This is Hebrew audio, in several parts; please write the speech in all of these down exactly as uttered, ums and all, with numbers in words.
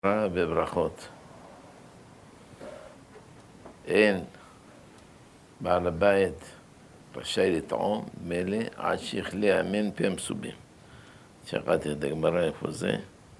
בברכות. אין בעל הבית רשאי לטעום מלא עד שיכלה ימים פי מסובים. שקראתי את הגמרא איפה זה.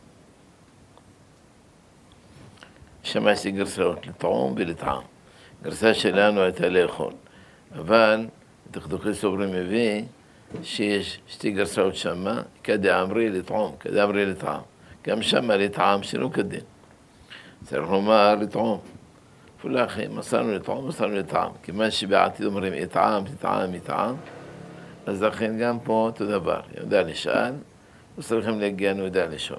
שמעתי גרסאות לטעום ולטעם. גרסה שלנו הייתה לאכול. אבל דקדוקי סוברים מביא שיש שתי גרסאות שמה, כדאמרי לטעום, כדאמרי לטעם. גם שמה לטעם שלא כדין. צריך לומר לטעום. אפילו אחי, מסרנו לטעום, מסרנו לטעם. כיוון שבעתיד אומרים יטעם, יטעם, יטעם, אז לכן גם פה אותו דבר. יודע לשאל, וצריכים להגיע, אני יודע לשאול.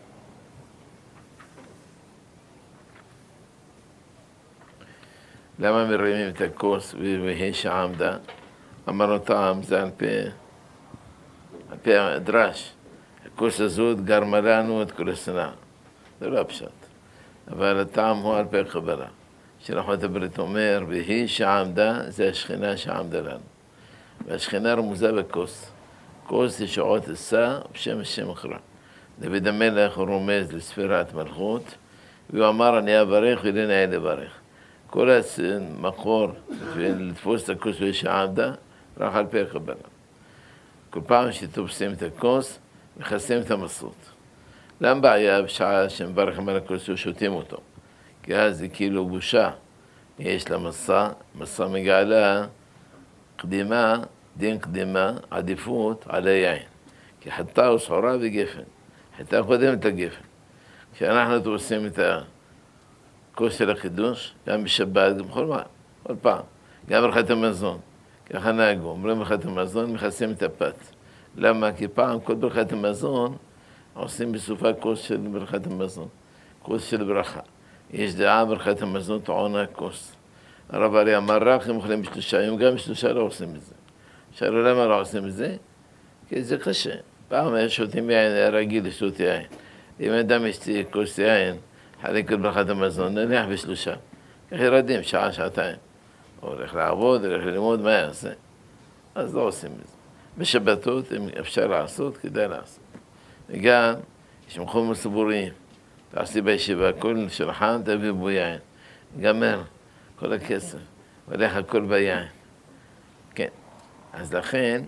למה מרימים את הכוס והיא שעמדה? אמרנו טעם, זה על פי, על פי הדרש. הכוס הזאת גרמה לנו את כל השנאה. זה לא הפשט. אבל הטעם הוא על פי הקבלה. שלחות הברית אומר, והיא שעמדה, זה השכינה שעמדה לנו. והשכינה רמוזה בכוס. כוס ישועות עשה, בשם השם אחרא. דוד המלך הוא רומז לספירת מלכות, והוא אמר, אני אברך ולנהל לברך. כל המקור לתפוס את הכוס והיא שעמדה, רק על פי הקבלה. כל פעם שתופסים את הכוס, מכסים את המסות. למה בעיה בשעה שמברכים על הכוס ושותים אותו? כי אז זה כאילו בושה. יש לה מסע, מסע מגעלה, קדימה, דין קדימה, עדיפות על היין. כי חטא הוא סחורה וגפן. חטא קודם את הגפן. כשאנחנו תופסים את הכוס של החידוש, גם בשבת, גם בכל מה, כל פעם. גם ברכת המזון. ככה נהגו, אומרים ברכת המזון, מכסים את הפת. למה? כי פעם כל ברכת המזון עושים בסופה כוס של ברכת המזון, כוס של ברכה. יש דעה ברכת המזון טעונה כוס. הרב ארי אמר רק הם אוכלים בשלושה, היום גם בשלושה לא עושים את זה. שאלו למה לא עושים את זה? כי זה קשה. פעם היה שותים יין, היה רגיל לשתות יין. אם אדם ישתי כוס יין, חלק את ברכת המזון, נניח בשלושה. כך ירדים, שעה, שעתיים. או הולך לעבוד, הולך ללמוד, מה יעשה? אז לא עושים את זה. בשבתות, אם אפשר לעשות, כדאי לעשות. וגם, יש מקומות ציבוריים. תעשי בישיבה, כל שולחן תביא בו יין. גמר, כל הכסף. הולך הכל ביין. כן. אז לכן,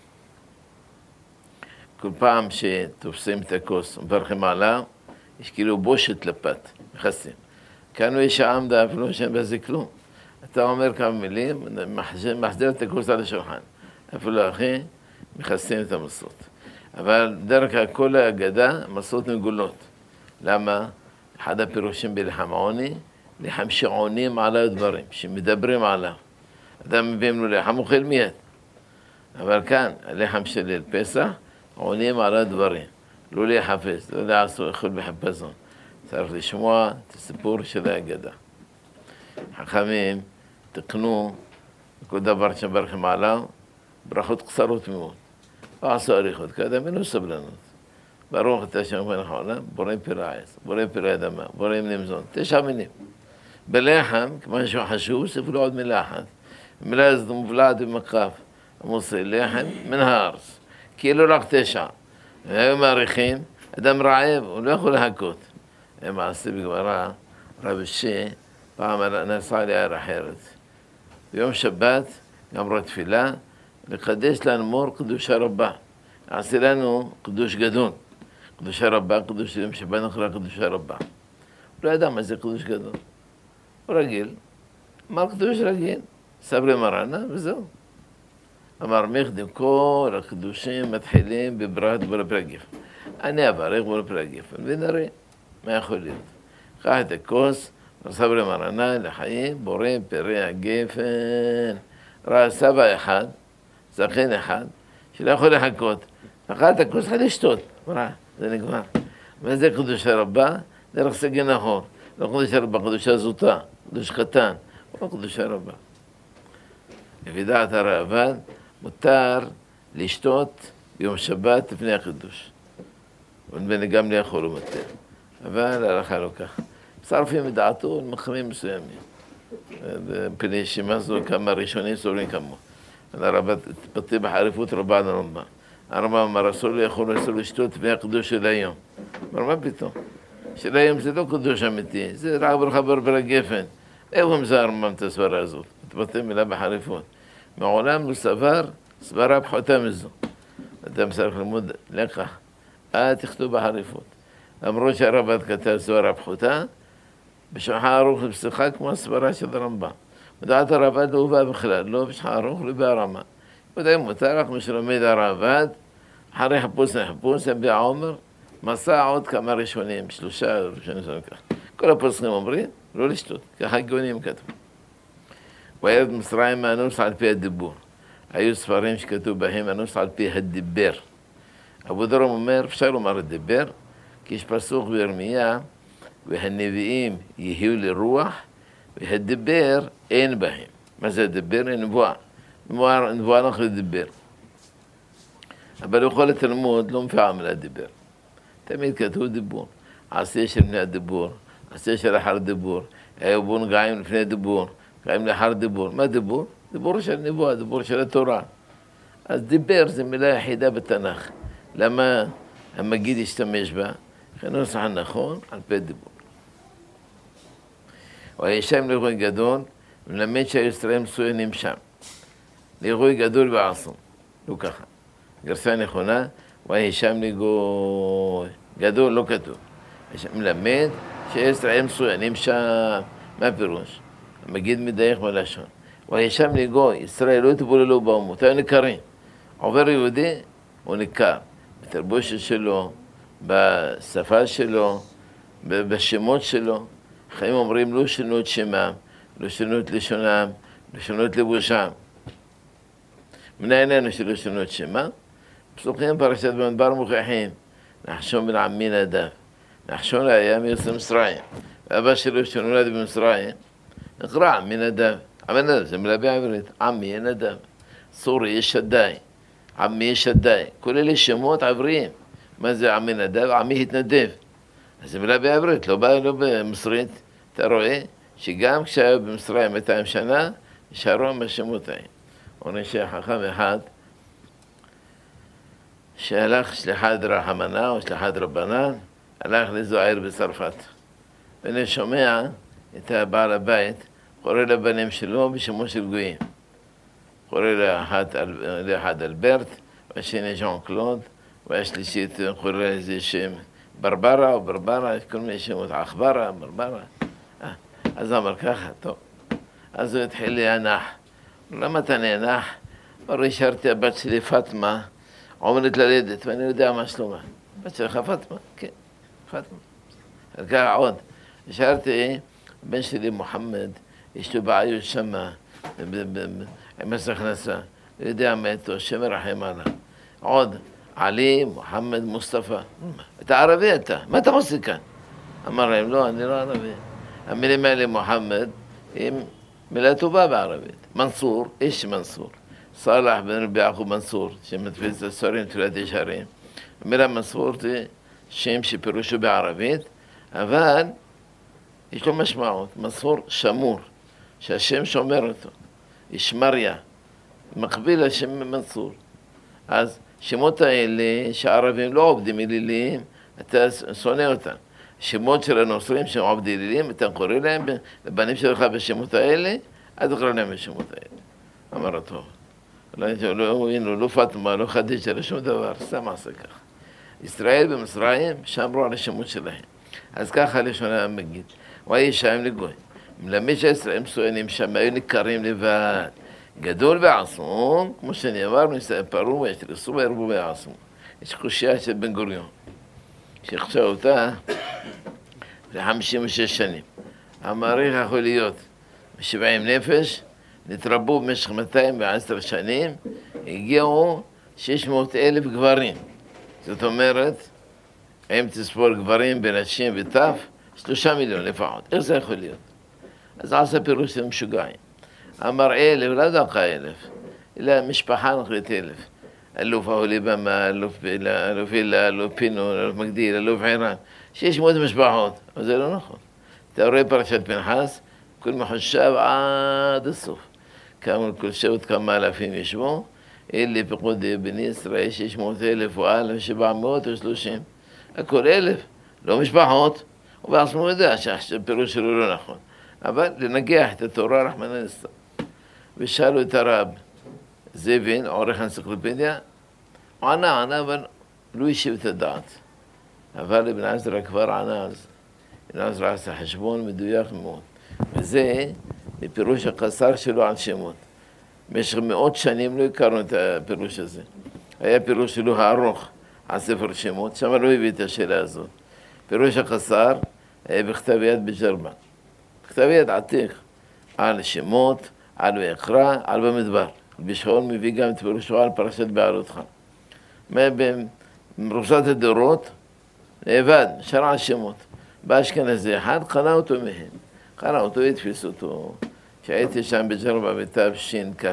כל פעם שתופסים את הכוס ומברכים עליו, יש כאילו בושת לפת, מכסים. כאן הוא יש העמדה, אפילו שאין בזה כלום. אתה אומר כמה מילים, מחזיר את הכוס על השולחן. אפילו אחי, מכסים את המסות. אבל דרך כל ההגדה, מסות מגולות. למה? אחד הפירושים בלחם עוני, לחם שעונים עליו דברים, שמדברים עליו. אדם מביאים לו לחם, אוכל מיד. אבל כאן, הלחם של ליל פסח, עונים עליו דברים. לא להיחפש, לא לעשות, לאכול בחפזון. צריך לשמוע את הסיפור של ההגדה. חכמים, תקנו כל דבר שמברכים עליו, ברכות קצרות מאוד. לא עשו עריכות, כאדם אין לו סבלנות. ברוך אתה שם מלך העולם, בורא פירה עץ, בורא פירה אדמה, בורא עם למזון, תשע מילים. בלחם, כמו שהוא חשוב, ספרו לו עוד מילה אחת. מילה הזאת מובלעת במקף, המוסי לחם מן הארץ. כאילו רק תשע. והם מעריכים, אדם רעב, הוא לא יכול להכות. הם מעשי בגמרא, רב שי, פעם נסע לעיר אחרת. ביום שבת, גמרו תפילה, לקדש לנו מור קדושה רבה. עשי לנו קדוש גדול. קדושה רבה, קדוש יום שבת נקרא קדושה רבה. הוא לא ידע מה זה קדוש גדול. הוא רגיל. אמר קדוש רגיל. סברי מרנה וזהו. אמר מכדי כל הקדושים מתחילים בברכת בורא פרי הגפן. אני אברך בורא פרי הגפן ונראה מה יכול להיות. קח את הכוס, סברי מרנה לחיים בורא פרי הגפן. ראה סבא אחד, זכן אחד, שלא יכול לחכות. לקח את הכוס, חייב לשתות. ראה, זה נגמר. וזה קדושה רבה, דרך סגן נחור. לא קדושה רבה, קדושה זוטה, קדוש קטן, לא קדושה רבה. לפי דעת הרעב"ד, מותר לשתות ביום שבת לפני החידוש. ובן גם לאכול ומתר. אבל ההלכה לא כך. מצרפים את דעתו למחמים מסוימים. בפני שמזו כמה ראשונים סובלים כמוהו. הרב התפתח בחריפות רבה על הרמב"ם. הרמב"ם אמר אסור לאכול ואסור לשתות לפני החידוש של היום. אמר מה פתאום? של היום זה לא קדוש אמיתי, זה רק ברכה ברברה גפן. איפה הם זה הרמב"ם את הסברה הזאת? מתבטא מילה בחריפות. מעולם לא סבר סברה פחותה מזו. אדם צריך ללמוד לקח, אל תכתוב בחריפות. למרות שהרב"ד כתב סברה פחותה, בשולחן ערוך לפסחה כמו הסברה של הרמב"ם. מדעת הרב"ד לא הובא בכלל, לא בשולחן ערוך, לא בהרמה. ודאי מותר רק מי שלומד הרב"ד, אחרי חיפוש לחיפוש, יביע עומר, מסע עוד כמה ראשונים, שלושה ראשונים שלנו ככה. כל הפוסקים אומרים, לא לשתות, ככה הגאונים כתבו. וירד מצרים הנוסח על פי הדיבור. היו ספרים שכתוב בהם הנוסח על פי הדיבר. אבו דרום אומר, אפשר לומר הדיבר, כי יש פסוק בירמיה, והנביאים יהיו לרוח, והדיבר אין בהם. מה זה הדיבר? אין נבואה. נבואה אנחנו לדיבר. אבל בכל התלמוד לא מופיעה המילה דיבר. תמיד כתוב דיבור. עשה של לפני הדיבור, עשה של אחר דיבור. היו בו נגעים לפני דיבור, נגעים לאחר דיבור. מה דיבור? דיבור של נבואה, דיבור של התורה. אז דיבר זה מילה יחידה בתנ"ך. למה המגיד ישתמש בה? הנוסח הנכון על פי דיבור. והיה שם לאירועי גדול, מלמד שהישראל מצוינים שם. לאירועי גדול ועצום. לא ככה. גרסה נכונה, והיה שם לגוי. גדול לא כתוב. מלמד שישראל מצוינים שם. מה הפירוש? המגיד מדייך בלשון. והיה שם לגוי. ישראל לא יתבוללו באומות. היו ניכרים. עובר יהודי, הוא ניכר. בתרבושת שלו, בשפה שלו, בשמות שלו. חיים אומרים לא שינו את שמם, לא שינו את לשונם, לא שינו את לבושם. מנין לנו שלא שינו את שמם? פסוקים פרשת במדבר מוכיחים. נחשון בן עמי נדב. נחשון היה מיוס מצרים. ואבא שלו שנולד במצרים, נקרא עמי נדב. עמי נדב זה מילה בעברית. עמי נדב. סורי שדי. עמי שדי. כל אלה שמות עבריים. מה זה עמי נדב? עמי התנדב. אז זה מילה בעברית, לא באה לא במצרית. אתה רואה שגם כשהיו במצרים מאתיים שנה, נשארו עם השמות האלה. עונה שחכם אחד, שהלך שליחת רחמנה או שליחת רבנן, הלך לאיזו עיר בצרפת. ואני שומע את הבעל הבית, קורא לבנים שלו בשמו של גויים. קורא לאחד, לאחד אלברט, והשני ז'אן קלוד, והשלישית קורא לאיזה שם ברברה או ברברה, יש כל מיני שמות, עכברה, ברברה. אז הוא אמר ככה, טוב. אז הוא התחיל להנח. למה אתה נאנח? הרי השארתי הבת שלי פטמה, עומדת ללדת, ואני יודע מה שלומה. בת שלך פטמה? כן, פטמה. ככה עוד. השארתי, בן שלי מוחמד, יש לו בעיות שמה, עם מס הכנסה. הוא יודע מה איתו, שם מרחם עליו. עוד, עלי, מוחמד, מוסטפא. אתה ערבי אתה, מה אתה עושה כאן? אמר להם, לא, אני לא ערבי. המילים האלה מוחמד, הם מילה טובה בערבית. מנסור, איש מנסור. סלח בן רבי יעקב מנסור, שמדפיס את הספרים תפילת ישרים. המילה מנסור זה שם שפירושו בערבית, אבל יש לו משמעות. מנסור שמור, שהשם שומר אותו. ישמריה, מקביל לשם מנסור. אז שמות האלה שהערבים לא עובדים אליליים, אתה שונא אותם. שמות של הנוצרים שהם עובדי אלילים, אתה קורא להם, לבנים שלך בשמות האלה, אל תקרא להם בשמות האלה. אמר הטוב. לא, לא פטמה, לא חדיג'ה, לא שום דבר, סתם עשה ככה. ישראל במצרים, שמרו על השמות שלהם. אז ככה לשון המגיד. והיה שם לגוי. מלמד שישראל מצוינים שם, היו ניכרים לבד. גדול ועצום, כמו שנאמר, נספרו וישתרסו וירבו ויעצמו. יש קושייה של בן גוריון. שחשב אותה ל-חמישים ושש שנים. המעריך יכול להיות שבעים נפש, נתרבו במשך מאתיים ועשר שנים, הגיעו שש מאות אלף גברים. זאת אומרת, אם תספור גברים ונשים וטף, שלושה מיליון לפחות. איך זה יכול להיות? אז עשה פירוש של משוגעים. אמר אלף, לא דקה אלף, אלא משפחה נקראת אלף. אלוף אהוליבמה, אלוף הילה, אלוף פינו, אלוף מגדיל, אלוף עירן. שיש מאות משפחות, אבל זה לא נכון. אתה רואה פרשת פנחס, כל מחושב עד הסוף. כמה כל שבט כמה אלפים ישבו, אלה פקוד בני ישראל, שש מאות אלף או אלף, שבע מאות או שלושים. הכל אלף, לא משפחות. הוא בעצמו יודע שהפירוש שלו לא נכון. אבל לנגח את התורה רחמנא ליצלן. ושאלו את הרב זאבין, עורך האנציקלופדיה, הוא ענה, ענה, אבל לא השיב את הדעת. אבל אבן עזרא כבר ענה על זה. אבן עזרא עשה חשבון מדויק מאוד. וזה בפירוש הקצר שלו על שמות. במשך מאות שנים לא הכרנו את הפירוש הזה. היה פירוש שלו הארוך על ספר שמות, שם לא הביא את השאלה הזאת. פירוש הקצר היה בכתב יד בג'רבה. בכתב יד עתיק על שמות, על ויקרא, על במדבר. בשעון מביא גם את פירושו על פרשת בעלותך. במרוסת הדורות, נאבד, שרע שמות. באשכנזי אחד, קנה אותו מהם. קנה אותו, התפיס אותו. כשהייתי שם בג'רבה בתשכ"ה,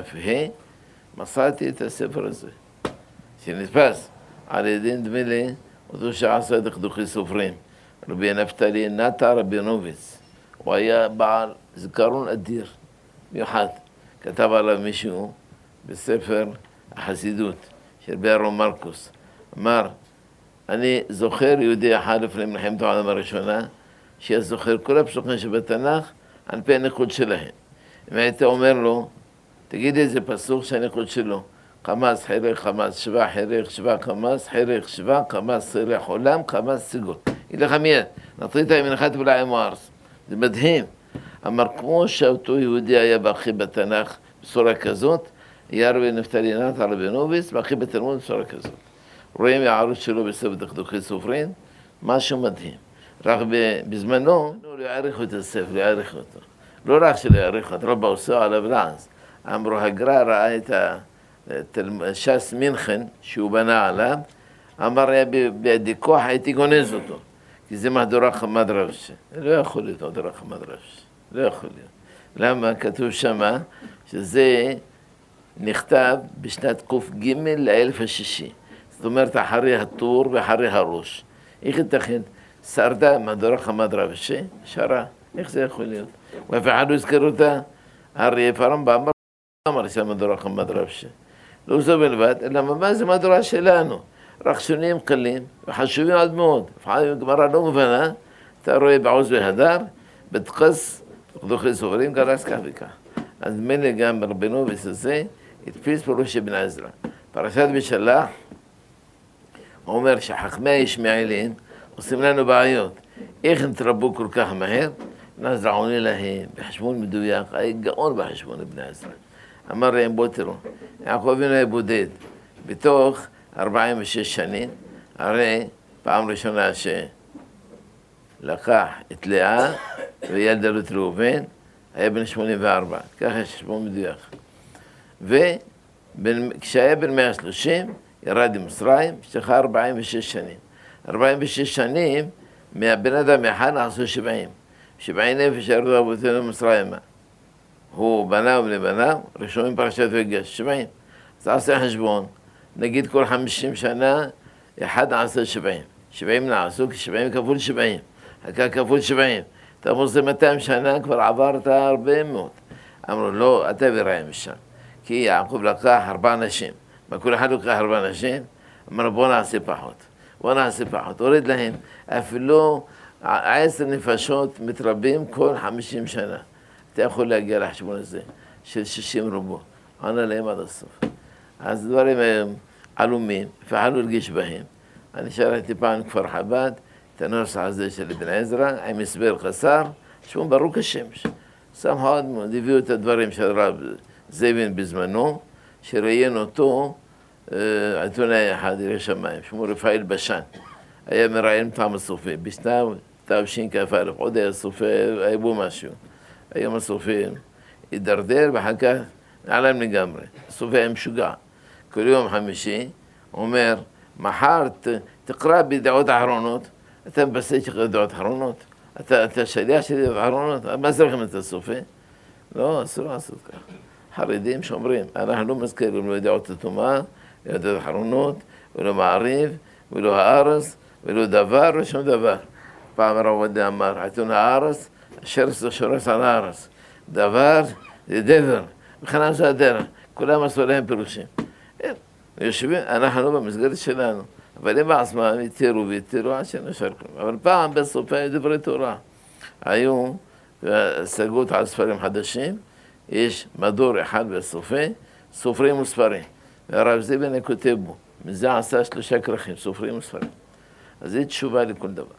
מצאתי את הספר הזה, שנתפס על ידי נדמה לי, אותו שעשה דכדוכי סופרים, רבי נפתלי נטע רבינוביץ. הוא היה בעל זיכרון אדיר, מיוחד. כתב עליו מישהו בספר החסידות של רבי אהרון מרקוס. אמר, אני זוכר יהודי אחד לפני מלחמת העולם הראשונה, שזוכר כל הפסוקים שבתנ"ך על פי הניקוד שלהם. אם היית אומר לו, תגיד איזה פסוק שהניקוד שלו, חמאס, חירך, חמאס, שבע, חירך, שבע, חמאס, חירך, שבע, חמאס, חירך, עולם, חמאס, סגול. יגיד לך מיד, נטרית ימינך תבלע עם הארץ. זה מדהים. אמר, כמו שאותו יהודי היה בכי בתנ"ך בצורה כזאת, היה רבי נפתלי נטע רבינוביץ, בכי בתלמוד בצורה כזאת. רואים הערוץ שלו בספר דכדוכי סופרים, משהו מדהים. רק בזמנו, לא יעריכו את הספר, לא יעריכו אותו. לא רק שלא יעריכו, את רבא עושה עליו לעז. אמרו, הגר"א ראה את ש"ס מינכן שהוא בנה עליו, אמר, בידי כוח הייתי גונז אותו, כי זה מהדורה חמד רבשי. לא יכול להיות מהדורה חמד רבשי, לא יכול להיות. למה? כתוב שמה שזה נכתב בשנת ק"ג לאלף השישי. זאת אומרת, אחרי הטור ואחרי הראש. איך ייתכן? שרדה מהדורה חמד רבשי, שרה. איך זה יכול להיות? ואף אחד לא הזכר אותה. הרי הרמב"ם אמר שהמהדורה חמד רבשי. לא זו בלבד, אלא מה זה מהדורה שלנו. רק שונים קלים וחשובים עד מאוד. לפעמים גמרא לא מובנה, אתה רואה בעוז והדר, בדחס, דוכי סופרים, גרס כך וכך. אז מילא גם רבינוביץ הזה, התפיס פירוש אבן עזרא. פרשת בשלח, הוא אומר שחכמי הישמעאלים עושים לנו בעיות. איך נתרבו כל כך מהר? אבן עזרא עונה להם בחשבון מדויק, היה גאון בחשבון אבן עזרא. אמר להם, בוא תראו, יעקב אבינו היה בודד, בתוך ארבעים ושש שנים, הרי פעם ראשונה שלקח את לאה וילדה לו את ראובן, היה בן שמונים וארבע, ככה יש חשבון מדויק. וכשהיה בן מאה ושלושים, ירד למצרים, שתכה ארבעים ושש שנים. ארבעים ושש שנים, מהבן אדם אחד נעשו שבעים. שבעים נפש ירדו אבותינו מצרימה. הוא בנה ובני בניו, רשומים פרשת ויגש, שבעים. אז עשה חשבון, נגיד כל חמישים שנה, אחד נעשה שבעים. שבעים נעשו, כי שבעים כפול שבעים. חכה כפול שבעים. אתה אומר, זה מאתיים שנה, כבר עברת הרבה מאוד. אמרו, לא, אתה וראה משם. כי יעקב לקח ארבע נשים. מה כל אחד לקח ארבע נשים? אמרו, בוא נעשה פחות. בוא נעשה פחות. הוריד להם, אפילו עשר נפשות מתרבים כל חמישים שנה. אתה יכול להגיע לחשבון הזה של שישים רובו. ענה להם עד הסוף. אז דברים הם עלומים, ואף לא הרגיש בהם. אני שרתי פעם כפר חב"ד, את הנוסח הזה של אבן עזרא, עם הסבר קצר, שהוא ברור כשמש. שמחו עד מאוד, הביאו את הדברים של רב זאבין בזמנו, שראיין אותו עיתונאי אחד, ירא שמיים, שמו רפאל בשן. היה מראיין פעם הסופי, בשנת תשכ"א, עוד היה סופי, היה בו משהו. היום הסופי הידרדר ואחר כך נעלם לגמרי. הסופי היה משוגע. כל יום חמישי אומר, מחר תקרא בידיעות אחרונות, אתה מבסס של ידיעות אחרונות, אתה שליח של ידיעות אחרונות, מה זה לכם את הסופי? לא, אסור לעשות כך. חרדים שאומרים, אנחנו לא מזכירים לו ידיעות התומה, ידיעות אחרונות, ולא מעריב, ולא הארץ, ולא דבר, ושום דבר. פעם הרב עובדיה אמר, עיתון הארץ, שרס זה שורס על הארץ. דבר זה דבר, וכן זה הדרך. כולם עשו להם פירושים. יושבים, אנחנו במסגרת שלנו. אבל הם בעצמם התירו והתירו עד שנשאר כלום. אבל פעם בסוף היו דברי תורה. היו השגות על ספרים חדשים, יש מדור אחד בסופי, סופרים וספרים. והרב זיבנה כותב בו, מזה עשה שלושה כרכים, סופרים וספרים. אז זו תשובה לכל דבר.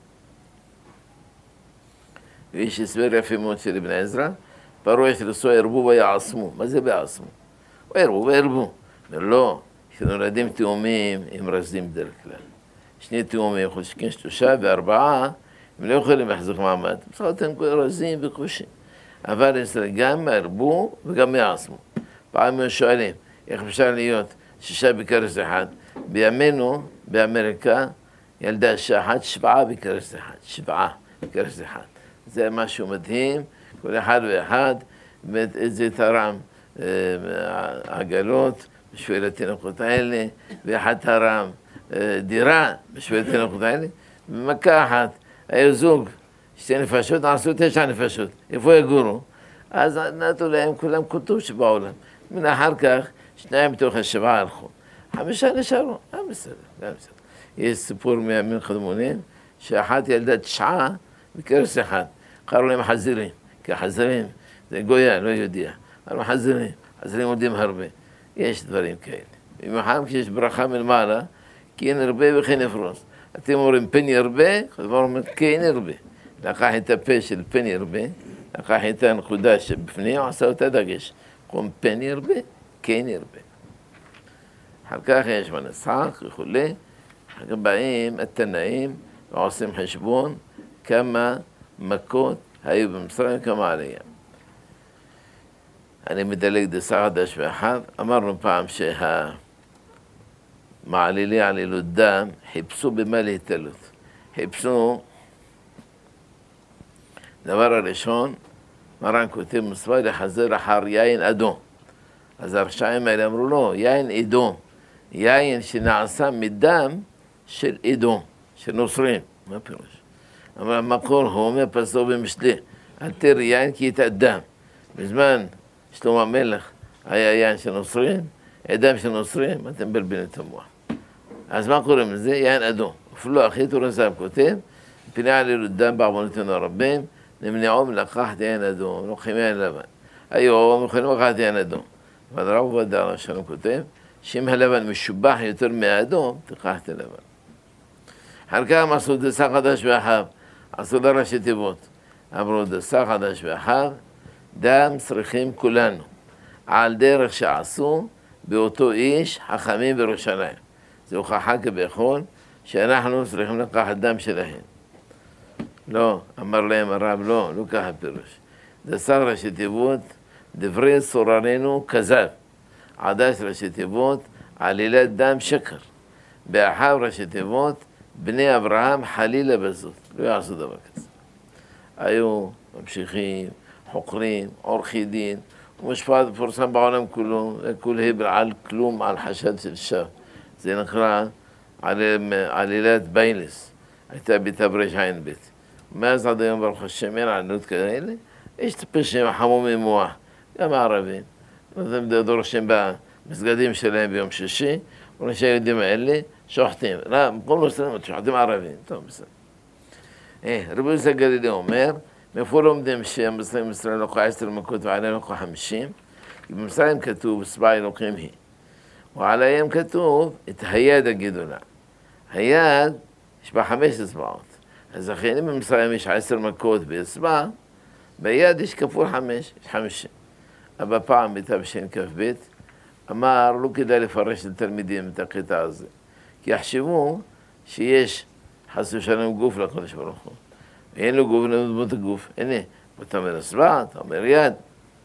ויש הסבר יפה מאוד של אבן עזרא, פרעה יתרסו ירבו ויעצמו. מה זה ביעצמו? וירבו וירבו. לא, כשנולדים תאומים הם רזים בדרך כלל. שני תאומים חושקים שלושה וארבעה, הם לא יכולים להחזיק מעמד. בסך הכל הם רזים וקושים. אבל גם ירבו וגם יעצמו. פעם הם שואלים, איך אפשר להיות שישה בכרס אחד? בימינו, באמריקה, ילדה שחת שבעה בכרס אחד. שבעה בכרס אחד. זה משהו מדהים, כל אחד ואחד, זה תרם עגלות בשביל התינוקות האלה, ואחד תרם דירה בשביל התינוקות האלה, במכה אחת, היה זוג, שתי נפשות, עשו תשע נפשות, איפה יגורו? אז נתנו להם כולם כותוב שבעולם. מן אחר כך, שניים מתוך השבעה הלכו. חמישה נשארו, גם בסדר, גם בסדר. יש סיפור מימים קדמונים, שאחת ילדה תשעה בכרס אחד. קראו להם חזירים, כי החזירים זה גויה, לא יודע. אבל חזירים, חזירים יודעים הרבה. יש דברים כאלה. במיוחד כשיש ברכה מלמעלה, כי אין הרבה וכן יפרוס. אתם אומרים פן ירבה, כבר אומרים כן ירבה. לקח את הפה של פן ירבה, לקח את הנקודה שבפני, עשה אותה דגש. קוראים פן ירבה, כן ירבה. אחר כך יש מנסח וכולי. אחר כך באים התנאים ועושים חשבון כמה מכות היו במצרים, כמה עלייה. אני מדלג דסה חדש ואחד. אמרנו פעם שהמעלילי עלילות דם חיפשו במה להתעלות. חיפשו, דבר הראשון, מרן כותב מצווה לחזר אחר יין אדום. אז הרשעים האלה אמרו לו, יין אדום, יין שנעשה מדם של אדום, של נוצרים. מה פירוש? אבל המקור הוא אומר פסוק במשלי, אל תראי יין כי יתאדם. בזמן שלמה המלך היה יין של נוצרים, אדם של נוצרים, אתם מבלבלים את המוח. אז מה קוראים לזה? יין אדום. אפילו אחי תורסם כותב, פני עלילות דם בעוונותינו הרבים, נמנעו מלקחת יין אדום, לוקחים יין לבן. היום יכולים לקחת יין אדום. אבל רב עובדיה שלום כותב, שאם הלבן משובח יותר מהאדום, תקח את הלבן. אחר כך הם עשו דסה חדש ואחר, עשו לראשי תיבות. אמרו דסה חדש ואחר, דם צריכים כולנו, על דרך שעשו באותו איש חכמים בירושלים. זה הוכחה כביכול שאנחנו צריכים לקחת דם שלהם. לא, אמר להם הרב, לא, לא ככה פירוש. דסה ראשי תיבות, דברי סוררנו כזב. עדש ראשי תיבות, עלילת דם שקר. באחר ראשי תיבות, בני אברהם חלילה בזאת. לא יעשו דבר כזה. היו ממשיכים, חוקרים, עורכי דין, ומשפט פורסם בעולם כולו, כול היבר על כלום, על חשד של שווא. זה נקרא עלילת ביילס, הייתה בתברש עין בית. מאז עד היום ברוך השם אין עלילות כאלה, יש פשעים חמומים מוח, גם הערבים. הם דורשים במסגדים שלהם ביום שישי, ואנשי היהודים האלה שוחטים. לא, כל מוסלמים שוחטים ערבים. טוב, בסדר. רבי יוסף גלילי אומר, מאיפה לומדים שהמצרים ישראל לקחו עשר מכות ועליהם לקחו חמישים? כי במצרים כתוב, סבע אלוקים היא. ועליהם כתוב את היד הגדולה. היד, יש בה חמש אצבעות. אז לכן אם במצרים יש עשר מכות באצבע, ביד יש כפול חמש, יש חמישים. אבל פעם בתש"כ ב' אמר, לא כדאי לפרש לתלמידים את הקטע הזה. כי יחשבו שיש חס ושלום גוף לקדוש ברוך הוא. אין לו גוף, אין לו גוף. הנה, אתה אומר אצבע, אתה אומר יד.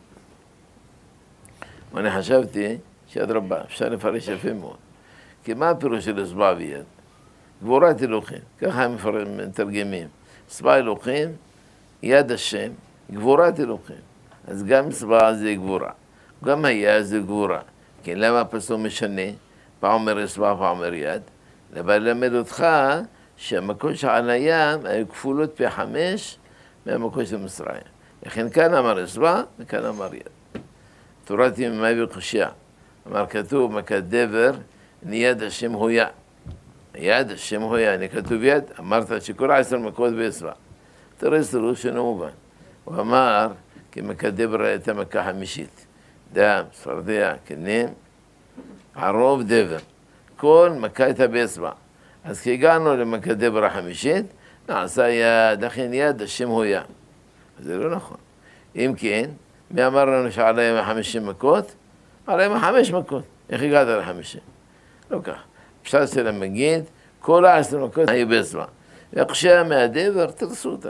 ואני חשבתי שיד רבה, אפשר לפרש יפה מאוד. כי מה הפירוש של אצבע ויד? גבורת אלוקים, ככה הם מתרגמים. אצבע אלוקים, יד השם, גבורת אלוקים. אז גם אצבע זה גבורה, גם היד זה גבורה. כי למה הפסוק משנה? פעם אומר אצבע, פעם אומר יד. אבל ללמד אותך שהמכות שעל הים היו כפולות פי חמש מהמכות של מצרים. לכן כאן אמר אצבע וכאן אמר יד. תורת ימי וקושיה. אמר כתוב מכת דבר, ניד השם הויה. יד, השם הויה, הנה כתוב יד, אמרת שכל עשר מכות באצבע. תראה שנו מובן. הוא אמר, כי מקדבר הייתה מכה חמישית. דם, צפרדע, קנים, ערוב, דבר. כל מכה הייתה באצבע. אז כשהגענו למקדבר החמישית, נעשה יד, אכן יד, השם הויה. זה לא נכון. אם כן, מי אמר לנו שעליהם חמישים מכות? עליהם חמש מכות. איך הגעת לחמישים? לא כך. פשט של המגיד, כל העשר מכות היו באצבע. ועכשיו מהדבר, תרסו אותה.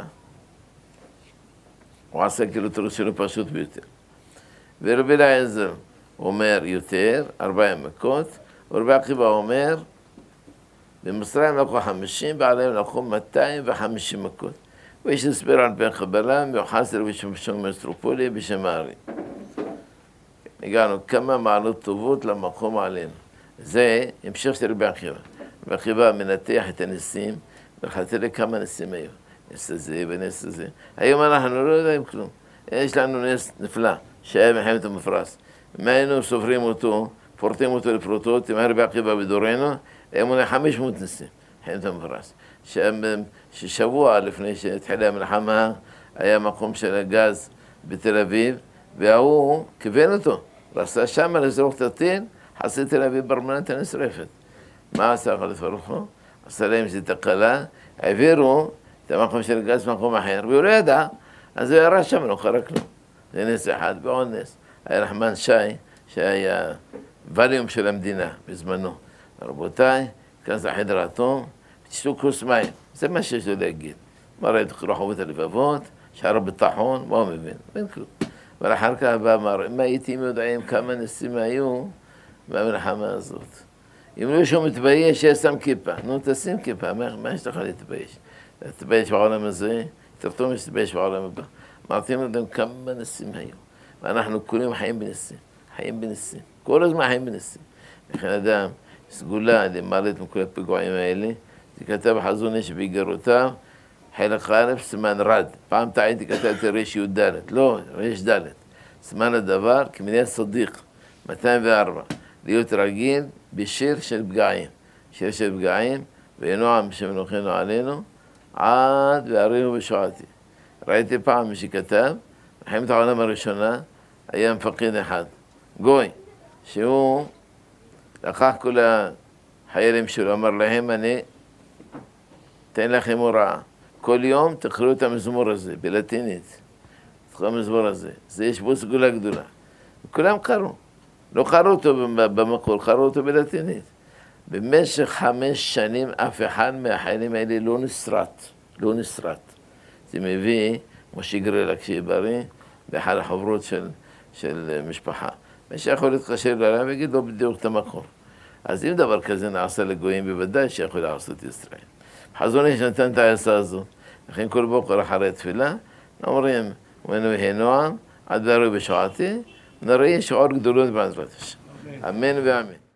הוא עשה כאילו תרוס שלו פשוט ביותר. ורבי אליעזר אומר יותר, ארבעים מכות, ורבי עקיבא אומר, במצרים לקחו חמישים, בעליהם לקחו מאתיים וחמישים מכות. ויש הסבר על פי חבלה, מיוחס לרבי שמשון מסטרופולי בשם הארי. הגענו כמה מעלות טובות למקום עלינו. זה המשך של רבי עקיבא. רבי עקיבא מנתח את הניסים, ולכתר לכמה ניסים היו. נס הזה ונס הזה. היום אנחנו לא יודעים כלום. יש לנו נס נפלא, שהיה מלחמת המפרץ. אם היינו סופרים אותו, פורטים אותו לפרוטות, עם רבי עקיבא בדורנו, היה מונה חמש מאות ניסים, מלחמת המפרץ. ששבוע לפני שהתחילה המלחמה, היה מקום של הגז בתל אביב, והוא כיוון אותו. רצה שם לזרוק את הטיל, חצי תל אביב ברמנטה נשרפת. מה עשה הקדוש ברוך הוא? עשה להם איזו תקלה, העבירו את המקום של הגז במקום אחר, והוא לא ידע, אז הוא ירד שם, לא קרה כלום. זה נס אחד ועוד נס. היה נחמן שי, שהיה ווליום של המדינה בזמנו. רבותיי, כאן זה חדר אטום, תשתו כוס מים. זה מה שיש לו להגיד. מראה את רחובות הלבבות, שער הביטחון, מה הוא מבין? אין כלום. אבל אחר כך בא אמר, אם הייתם יודעים כמה נסים היו במלחמה הזאת. אם לא שהוא מתבייש, יש שם כיפה. נו, תשים כיפה, מה, מה יש לך להתבייש? להתבייש בעולם הזה, יותר טוב שתתבייש בעולם הבא. אמרתי להם כמה נסים היו. ואנחנו כולם חיים בנסים, חיים בנסים. כל הזמן חיים בנסים. לכן אדם, סגולה, למעלת מכל הפיגועים האלה, זה כתב חזון איש באיגרותיו, חלק א', סימן רד. פעם טעיתי כתבתי ריש י"ד, לא, ריש ד'. סימן הדבר, כמנהל סדיק, מאתיים וארבע. להיות רגיל בשיר של פגעים. שיר של פגעים, ונועם שמנוחנו עלינו, עד והרינו בשועתי. ראיתי פעם מי שכתב, מלחמת העולם הראשונה, היה מפקד אחד, גוי, שהוא לקח כל החיילים שלו, אמר להם, אני אתן לכם הוראה. כל יום תקראו את המזמור הזה, בלטינית. תקראו המזמור הזה. זה יש בו סגולה גדולה. כולם קראו. לא קראו אותו במקור, קראו אותו בלטינית. במשך חמש שנים אף אחד מהחיילים האלה לא נסרט. לא נסרט. זה מביא משה גרלה כשהיא בריא, באחד החוברות של, של משפחה. מי שיכול להתקשר אליו ויגיד לו בדיוק את המקור. אז אם דבר כזה נעשה לגויים, בוודאי שיכול לעשות ישראל. חזון איש נתן את העשה הזו. לכן כל בוקר אחרי תפילה, אומרים, ומנו יהיה נועם, עד והרי בשעתי, נראה שעות גדולות בעזרת השם. אמן ואמן.